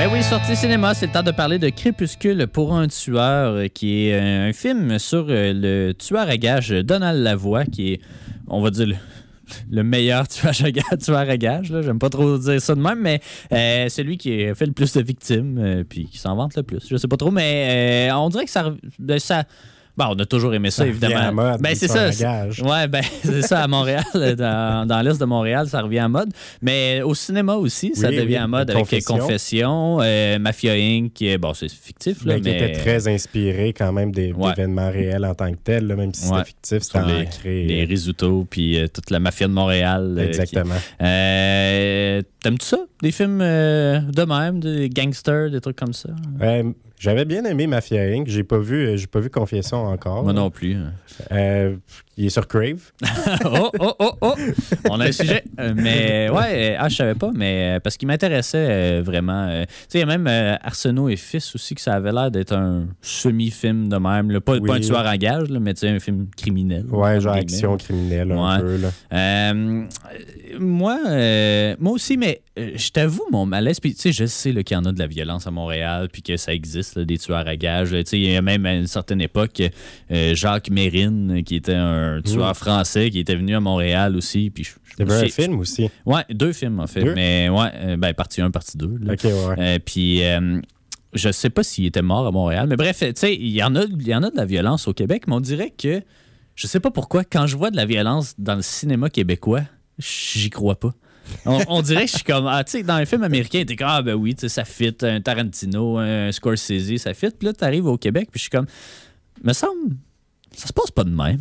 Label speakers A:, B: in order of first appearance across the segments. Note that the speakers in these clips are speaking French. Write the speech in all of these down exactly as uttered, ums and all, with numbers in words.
A: Ben oui, sorti cinéma, c'est le temps de parler de Crépuscule pour un tueur, qui est un film sur le tueur à gages Donald Lavoie, qui est, on va dire, le, le meilleur tueur à gages. Tueur à gages là. J'aime pas trop dire ça de même, mais euh, c'est lui qui a fait le plus de victimes, euh, puis qui s'en vante le plus. Je sais pas trop, mais euh, on dirait que ça... ça Bon, on a toujours aimé ça, ça évidemment.
B: À mode,
A: ben, c'est ça. C'est, ouais, ben, c'est ça, à Montréal, dans, dans l'est de Montréal, ça revient à mode. Mais au cinéma aussi, ça oui, devient oui, à mode avec Confession, Confession euh, Mafia Incorporated. Bon, c'est fictif, là,
B: mais... mais... qui était très inspiré quand même des, ouais. d'événements réels en tant que tel, là, même si c'était ouais. fictif, c'était
A: les,
B: ancré.
A: Les Risotto, puis euh, toute la mafia de Montréal.
B: Exactement.
A: Euh, qui... euh, t'aimes-tu ça? Des films euh, de même, des gangsters, des trucs comme ça?
B: Euh, J'avais bien aimé Mafia Incorporated. J'ai pas vu, j'ai pas vu Confession encore.
A: Moi non plus.
B: Euh, il est sur Crave.
A: oh, oh, oh, oh! On a un sujet. Mais ouais, ah, je savais pas, mais parce qu'il m'intéressait euh, vraiment. Euh, tu sais, il y a même euh, Arsenault et Fils aussi, que ça avait l'air d'être un semi-film de même. Là. Pas, oui. pas un tueur à gages, là, mais tu sais, un film criminel.
B: Ouais, genre action criminelle un
A: ouais.
B: peu. Là.
A: Euh, moi, euh, moi aussi, mais euh, je t'avoue, mon malaise, puis tu sais, je sais là, qu'il y en a de la violence à Montréal, puis que ça existe, là, des tueurs à gages. Tu sais, il y a même à une certaine époque, euh, Jacques Mérine, qui était un tueur mmh. français, qui était venu à Montréal aussi. Puis
B: il y avait un film aussi.
A: Ouais, deux films en fait. Deux? Mais ouais, ben partie un, partie deux. Là.
B: OK, ouais.
A: Euh, puis euh, je sais pas s'il était mort à Montréal, mais bref, tu sais, il y en a, il y en a de la violence au Québec, mais on dirait que, je sais pas pourquoi, quand je vois de la violence dans le cinéma québécois, j'y crois pas. On, on dirait que je suis comme, ah, tu sais, dans un film américain, t'es comme, ah, ben oui, ça fit, un Tarantino, un Scorsese, ça fit. Puis là, t'arrives au Québec, puis je suis comme, me semble, ça se passe pas de même.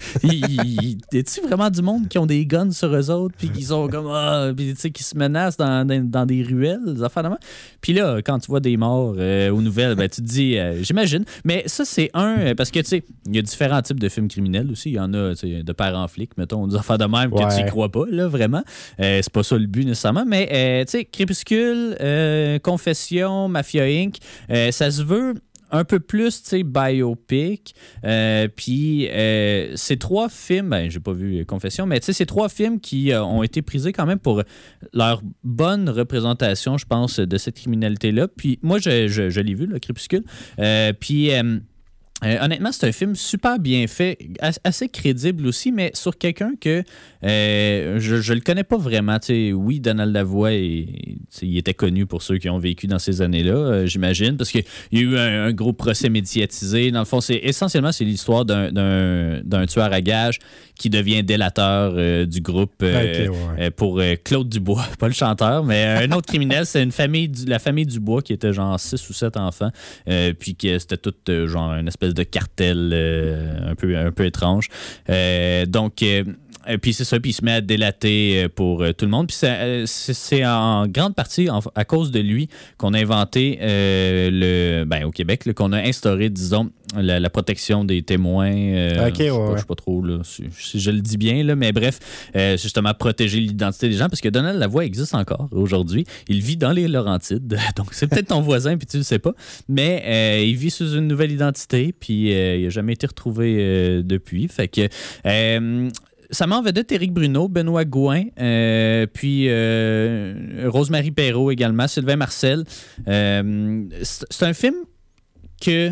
A: Y a-tu vraiment du monde qui ont des guns sur eux autres, puis qui sont comme, ah, puis tu sais, qui se menacent dans, dans, dans des ruelles, des affaires de même. Puis là, quand tu vois des morts euh, aux nouvelles, ben, tu te dis, euh, j'imagine. Mais ça, c'est un, parce que, tu sais, il y a différents types de films criminels aussi. Il y en a, tu sais, de père en flic, mettons, des affaires de même que ouais. tu y crois pas, là, vraiment. Euh, c'est pas ça le but nécessairement. Mais, euh, tu sais, Crépuscule, euh, Confession, Mafia Incorporated, euh, ça se veut un peu plus, tu sais, biopic. Euh, puis, euh, ces trois films, ben, j'ai pas vu Confession, mais tu sais, ces trois films qui euh, ont été prisés quand même pour leur bonne représentation, je pense, de cette criminalité-là. Puis, moi, je, je, je l'ai vu, le Crépuscule. Euh, puis, euh, Euh, honnêtement, c'est un film super bien fait, assez crédible aussi, mais sur quelqu'un que euh, je, je le connais pas vraiment. T'sais, oui, Donald Lavoie, il, il était connu pour ceux qui ont vécu dans ces années-là, euh, j'imagine, parce qu'il y a eu un, un gros procès médiatisé. Dans le fond, c'est essentiellement c'est l'histoire d'un, d'un, d'un tueur à gages qui devient délateur euh, du groupe euh, okay, ouais. euh, pour euh, Claude Dubois, pas le chanteur, mais un autre criminel. C'est une famille, la famille Dubois qui était genre six ou sept enfants, euh, puis que c'était tout euh, genre une espèce de cartel euh, un, peu, un peu étrange. Euh, donc, euh, puis c'est ça, puis il se met à délater pour euh, tout le monde. Puis c'est, c'est, c'est en grande partie en, à cause de lui qu'on a inventé euh, le, ben, au Québec, là, qu'on a instauré, disons, la, la protection des témoins. Euh,
B: OK, ouais,
A: je ne
B: ouais.
A: sais pas trop là, si, si je le dis bien, là, mais bref, euh, justement, protéger l'identité des gens, parce que Donald Lavoie existe encore aujourd'hui. Il vit dans les Laurentides, donc c'est peut-être ton voisin, puis tu le sais pas, mais euh, il vit sous une nouvelle identité, puis euh, il n'a jamais été retrouvé euh, depuis. Fait que... Euh, ça met en vedette Éric Bruno, Benoît Gouin, euh, puis euh, Rosemary Perreault également, Sylvain Marcel. Euh, c'est, c'est un film que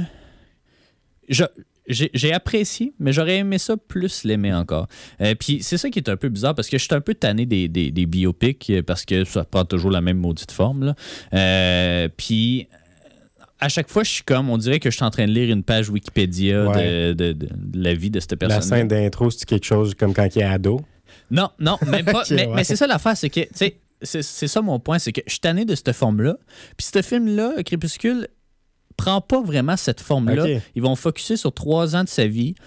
A: je, j'ai, j'ai apprécié, mais j'aurais aimé ça plus l'aimer encore. Euh, puis c'est ça qui est un peu bizarre, parce que je suis un peu tanné des, des, des biopics, parce que ça prend toujours la même maudite forme, là. Euh, puis... à chaque fois, je suis comme, on dirait que je suis en train de lire une page Wikipédia ouais. de, de, de, de la vie de cette personne.
B: La scène d'intro, c'est quelque chose comme quand il est ado?
A: Non, non, même pas. okay, mais,
B: ouais.
A: mais c'est ça l'affaire, c'est que, tu sais, c'est, c'est ça mon point, c'est que je suis tanné de cette forme-là. Puis ce film-là, Crépuscule, prend pas vraiment cette forme-là. Okay. Ils vont focusser sur trois ans de sa vie.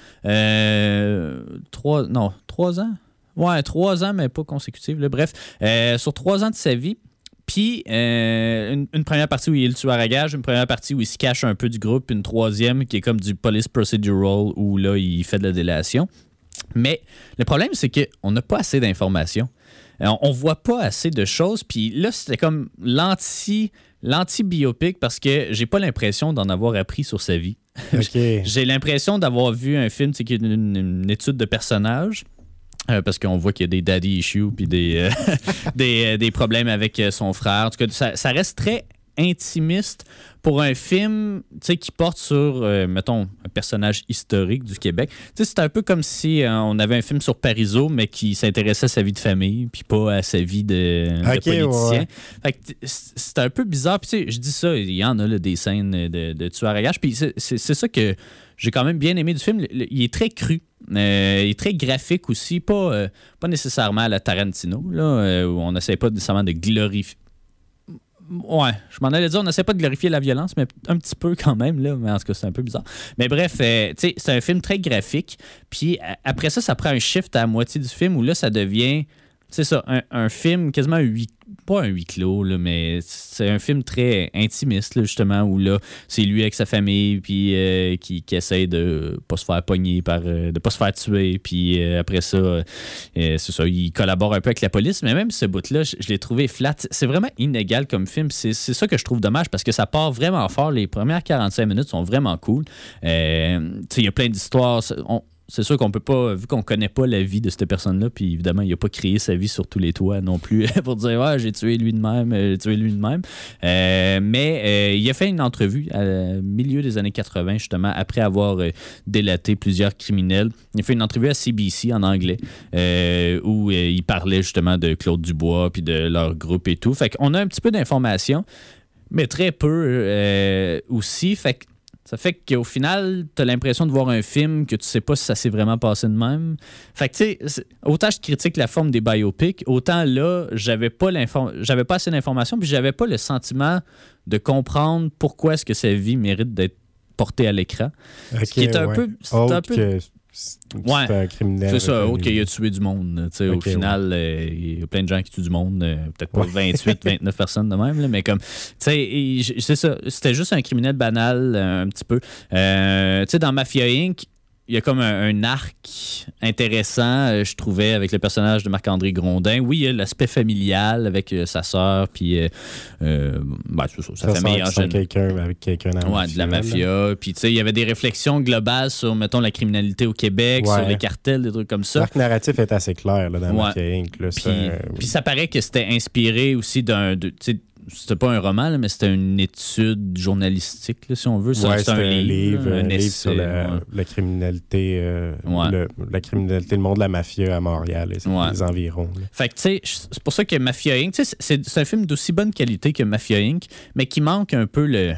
A: Euh, trois, non, trois ans? Ouais, trois ans, mais pas consécutifs. Là. Bref, euh, sur trois ans de sa vie. Puis, euh, une, une première partie où il est le tueur à gages, une première partie où il se cache un peu du groupe, une troisième qui est comme du police procedural où là, il fait de la délation. Mais le problème, c'est qu'on n'a pas assez d'informations. On ne voit pas assez de choses. Puis là, c'était comme l'anti, l'anti-biopic parce que j'ai pas l'impression d'en avoir appris sur sa vie.
B: Okay.
A: J'ai l'impression d'avoir vu un film qui est une, une étude de personnage. Euh, parce qu'on voit qu'il y a des daddy issues puis des, euh, des, euh, des problèmes avec son frère. En tout cas, ça, ça reste très intimiste pour un film qui porte sur, euh, mettons, un personnage historique du Québec. T'sais, c'est un peu comme si euh, on avait un film sur Parizeau, mais qui s'intéressait à sa vie de famille, puis pas à sa vie de,
B: okay,
A: de politicien.
B: Ouais.
A: Fait que c'est un peu bizarre. Puis je dis ça, il y en a là, des scènes de, de tueurs à gages. Puis c'est, c'est, c'est ça que j'ai quand même bien aimé du film. Il est très cru. Euh, il est très graphique aussi. Pas, euh, pas nécessairement à la Tarantino, là, euh, où on n'essaie pas nécessairement de glorifier. Ouais, je m'en allais dire, on n'essaie pas de glorifier la violence, mais un petit peu quand même, là. Mais en tout cas, c'est un peu bizarre. Mais bref, euh, tu sais, c'est un film très graphique. Puis après ça, ça prend un shift à la moitié du film où là, ça devient, c'est ça, un, un film quasiment un huis, pas un huis clos, là, mais c'est un film très intimiste, là, justement, où là, c'est lui avec sa famille, puis euh, qui, qui essaie de pas se faire pogner, par, euh, de pas se faire tuer, puis euh, après ça, euh, c'est ça, il collabore un peu avec la police, mais même ce bout-là, je, je l'ai trouvé flat. C'est vraiment inégal comme film, c'est, c'est ça que je trouve dommage, parce que ça part vraiment fort, les premières quarante-cinq minutes sont vraiment cool. Euh, tu sais, il y a plein d'histoires, on, c'est sûr qu'on peut pas, vu qu'on connaît pas la vie de cette personne-là, puis évidemment, il a pas créé sa vie sur tous les toits non plus pour dire ouais, j'ai tué lui de même, j'ai tué lui de même. Euh, mais euh, il a fait une entrevue à milieu des années quatre-vingts, justement, après avoir euh, délaté plusieurs criminels. Il a fait une entrevue à C B C en anglais, euh, où euh, il parlait justement de Claude Dubois, puis de leur groupe et tout. Fait qu'on a un petit peu d'informations, mais très peu euh, aussi. Fait que ça fait qu'au final, t'as l'impression de voir un film que tu sais pas si ça s'est vraiment passé de même. Fait que, tu sais, autant je critique la forme des biopics, autant là, j'avais pas l'inform... j'avais pas assez d'informations, puis j'avais pas le sentiment de comprendre pourquoi est-ce que sa vie mérite d'être portée à l'écran.
B: Okay,
A: Ce qui est un
B: ouais.
A: peu... C'est
B: Autre
A: un peu...
B: Que... C'est
A: ouais,
B: un criminel.
A: c'est ça,
B: OK,
A: il a tué du monde. Okay, au final, ouais. euh, il y a plein de gens qui tuent du monde. Euh, peut-être pas ouais. vingt-huit, vingt-neuf personnes de même, là, mais comme, tu sais, c'est ça. C'était juste un criminel banal, un petit peu. Euh, tu sais, dans Mafia Incorporated, il y a comme un, un arc intéressant, euh, je trouvais, avec le personnage de Marc-André Grondin. Oui, il y a l'aspect familial avec euh, sa sœur, puis euh, euh, ben, c'est ça, sa
B: ça
A: famille en général.
B: quelqu'un avec quelqu'un dans
A: ouais, de la mafia. Puis, tu sais, il y avait des réflexions globales sur, mettons, la criminalité au Québec, ouais. sur les cartels, des trucs comme ça.
B: L'arc narratif est assez clair là, dans ouais. Mafia Incorporated.
A: Puis, ça, puis ça paraît que c'était inspiré aussi d'un... De, c'était pas un roman, là, mais c'était une étude journalistique, là, si on veut. C'est,
B: ouais,
A: c'est un,
B: un
A: livre,
B: livre, un, un
A: essai,
B: livre sur la,
A: ouais.
B: la criminalité, euh,
A: ouais.
B: le, la criminalité, le monde de la mafia à Montréal et
A: ouais.
B: les environs. Là.
A: Fait que, tu sais, c'est pour ça que Mafia Incorporated, tu sais, c'est, c'est un film d'aussi bonne qualité que Mafia Incorporated, mais qui manque un peu le,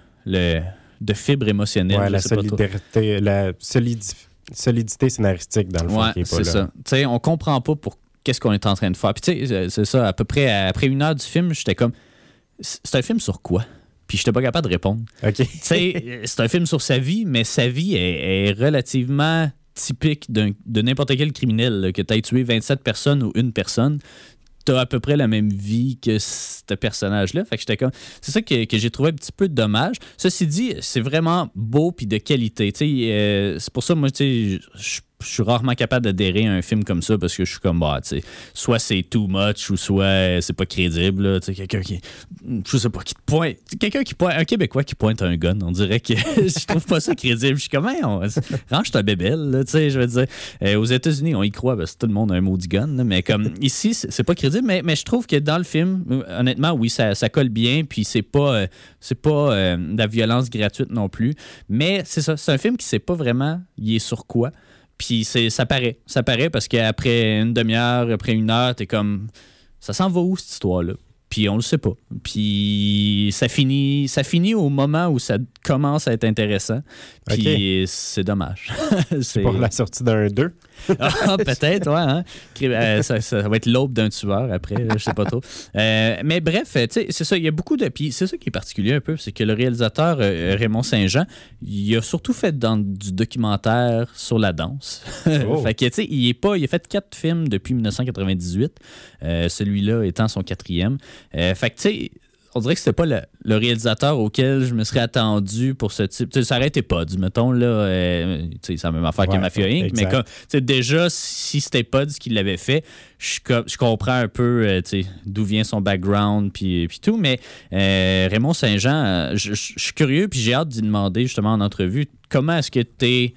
A: le de fibre émotionnelle.
B: Ouais, la solidarité, la solidi- solidité scénaristique, dans le fond,
A: ouais,
B: qui est pas
A: c'est
B: là.
A: Ça. Tu sais, on comprend pas pour qu'est-ce qu'on est en train de faire. Puis, tu sais, c'est ça, à peu près, après une heure du film, j'étais comme... C'est un film sur quoi? Puis je n'étais pas capable de répondre.
B: Okay.
A: C'est un film sur sa vie, mais sa vie est, est relativement typique d'un, de n'importe quel criminel. Là, que tu aies tué vingt-sept personnes ou une personne, tu as à peu près la même vie que ce personnage-là. Fait que j'étais comme... C'est ça que, que j'ai trouvé un petit peu dommage. Ceci dit, c'est vraiment beau puis de qualité. Euh, c'est pour ça, moi, tu sais, je je suis rarement capable d'adhérer à un film comme ça parce que je suis comme, bah, tu sais, soit c'est too much ou soit c'est pas crédible. Tu sais, quelqu'un qui, je sais pas, qui te pointe, quelqu'un qui pointe, un Québécois qui pointe un gun, on dirait que je trouve pas ça crédible. Je suis comme, hey, on, range ta bébelle, tu sais, je veux dire. Euh, aux États-Unis, on y croit parce que tout le monde a un maudit gun, là, mais comme ici, c'est, c'est pas crédible, mais, mais je trouve que dans le film, honnêtement, oui, ça, ça colle bien, puis c'est pas, euh, c'est pas euh, de la violence gratuite non plus, mais c'est ça, c'est un film qui sait pas vraiment, il est sur quoi. Puis c'est, ça paraît. Ça paraît parce qu'après une demi-heure, après une heure, t'es comme... Ça s'en va où, cette histoire-là? Puis on le sait pas. Puis ça finit, ça finit au moment où ça commence à être intéressant. Puis okay. c'est dommage.
B: c'est... c'est pour la sortie d'un deux?
A: ah, peut-être, ouais. Hein? Euh, ça, ça va être l'aube d'un tueur après, je sais pas trop. Euh, mais bref, tu sais, c'est ça, il y a beaucoup de... Puis c'est ça qui est particulier un peu, c'est que le réalisateur euh, Raymond Saint-Jean, il a surtout fait dans du documentaire sur la danse. Oh. Fait que, tu sais, il est pas... Il a fait quatre films depuis dix-neuf cent quatre-vingt-dix-huit, euh, celui-là étant son quatrième. Euh, fait que, tu sais... On dirait que c'était pas le, le réalisateur auquel je me serais attendu pour ce type. Tu sais, ça aurait été Pods, mettons, là. Euh, tu sais, c'est la même affaire ouais, que Mafia Incorporated. Mais comme, tu sais, déjà, si c'était Pods qui l'avait fait, je, je comprends un peu, euh, tu sais, d'où vient son background, puis, puis tout. Mais euh, Raymond Saint-Jean, je, je, je suis curieux, puis j'ai hâte d'y demander, justement, en entrevue, comment est-ce que t'es...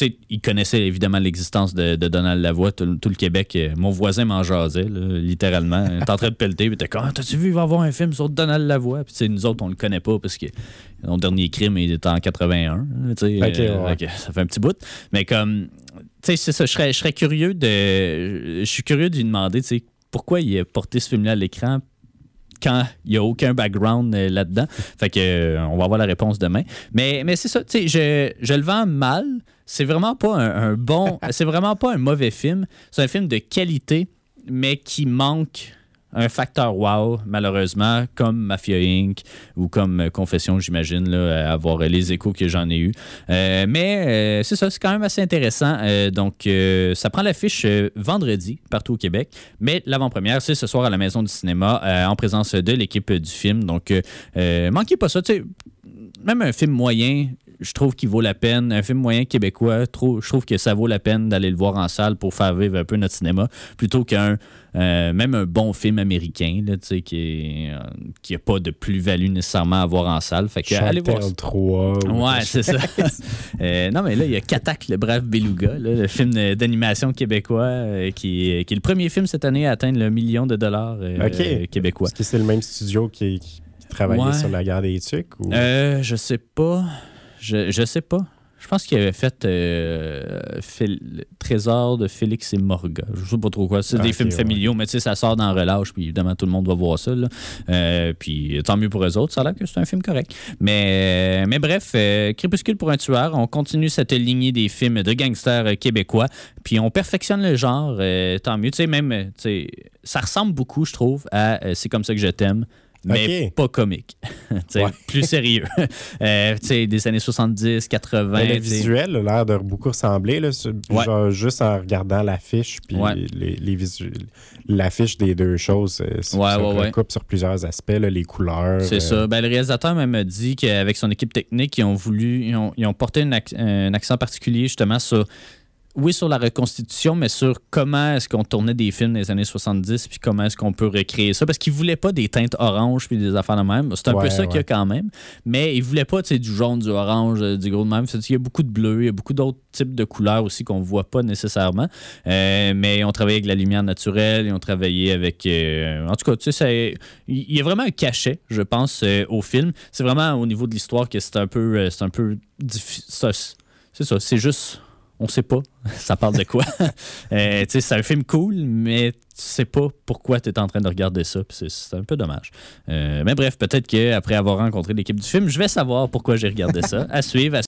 A: il connaissait évidemment l'existence de, de Donald Lavoie. Tout, tout le Québec, euh, mon voisin m'en jasait, là, littéralement. Il était en train de pelleter, puis il était comme ah, t'as-tu vu, il va y avoir un film sur Donald Lavoie? Puis nous autres, on le connaît pas parce que son dernier crime, il était en quatre-vingt-un. Okay, euh,
B: ouais.
A: okay, ça fait un petit bout. Mais comme, tu sais, c'est ça, je serais, je serais curieux de. Je suis curieux de lui demander, tu sais, pourquoi il a porté ce film-là à l'écran quand il n'y a aucun background euh, là-dedans. Fait que euh, on va avoir la réponse demain. Mais, mais c'est ça, tu sais, je, je le vends mal. C'est vraiment pas un, un bon... c'est vraiment pas un mauvais film. C'est un film de qualité, mais qui manque un facteur wow, malheureusement, comme Mafia Incorporated ou comme Confession, j'imagine, là, à avoir les échos que j'en ai eus. Euh, mais euh, c'est ça, c'est quand même assez intéressant. Euh, donc, euh, ça prend l'affiche euh, vendredi, partout au Québec. Mais l'avant-première, c'est ce soir à la Maison du cinéma, euh, en présence de l'équipe du film. Donc, euh, euh, manquez pas ça. Tu sais, même un film moyen, je trouve qu'il vaut la peine. Un film moyen québécois, trop, je trouve que ça vaut la peine d'aller le voir en salle pour faire vivre un peu notre cinéma, plutôt qu'un euh, même un bon film américain là, qui n'a euh, pas de plus-value nécessairement à voir en salle. Fait que, allez voir ça.
B: trois.
A: Ouais, c'est ça. euh, non, mais là, il y a Katak, le brave beluga, là, le film d'animation québécois euh, qui, qui est le premier film cette année à atteindre le million de dollars euh,
B: okay.
A: québécois.
B: Est-ce que c'est le même studio qui, qui travaillait ouais. sur La guerre des tucs? Ou...
A: Euh, je sais pas. Je, je sais pas. Je pense qu'il avait fait euh, Phil, Trésor de Félix et Morgan. Je sais pas trop quoi. C'est ah, des okay, films familiaux, ouais. mais tu sais, ça sort dans Relâche, puis évidemment, tout le monde va voir ça. Là. Euh, puis tant mieux pour eux autres. Ça a l'air que c'est un film correct. Mais, mais bref, euh, Crépuscule pour un tueur, on continue cette lignée des films de gangsters québécois, puis on perfectionne le genre. Euh, tant mieux. Tu sais, même, tu sais, ça ressemble beaucoup, je trouve, à euh, C'est comme ça que je t'aime. Mais okay. pas comique. ouais. Plus sérieux. euh, des années soixante-dix, quatre-vingts.
B: Le visuel a l'air de beaucoup ressembler. Là, ouais. Genre, juste en regardant l'affiche, puis ouais. les, les visu... l'affiche des deux choses euh, se,
A: ouais,
B: se
A: ouais,
B: recoupe
A: ouais.
B: sur plusieurs aspects, là, les couleurs.
A: C'est euh... ça. Ben, le réalisateur même a dit qu'avec son équipe technique, ils ont voulu, ils ont, ils ont porté une ac- un accent particulier justement sur. Oui, sur la reconstitution, mais sur comment est-ce qu'on tournait des films des années soixante-dix, puis comment est-ce qu'on peut recréer ça. Parce qu'ils ne voulaient pas des teintes oranges puis des affaires de même. C'est un ouais, peu ça ouais. qu'il y a quand même. Mais ils ne voulaient pas du jaune, du orange, du gros de même. Il y a beaucoup de bleu, il y a beaucoup d'autres types de couleurs aussi qu'on ne voit pas nécessairement. Euh, mais ils ont travaillé avec la lumière naturelle, ils ont travaillé avec... Euh, en tout cas, tu sais, il y a vraiment un cachet, je pense, euh, au film. C'est vraiment au niveau de l'histoire que c'est un peu... Euh, c'est un peu difficile. C'est ça, c'est juste... On sait pas, ça parle de quoi. euh, c'est un film cool, mais tu sais pas pourquoi tu es en train de regarder ça. C'est, c'est un peu dommage. Euh, mais bref, peut-être qu'après avoir rencontré l'équipe du film, je vais savoir pourquoi j'ai regardé ça. À suivre. À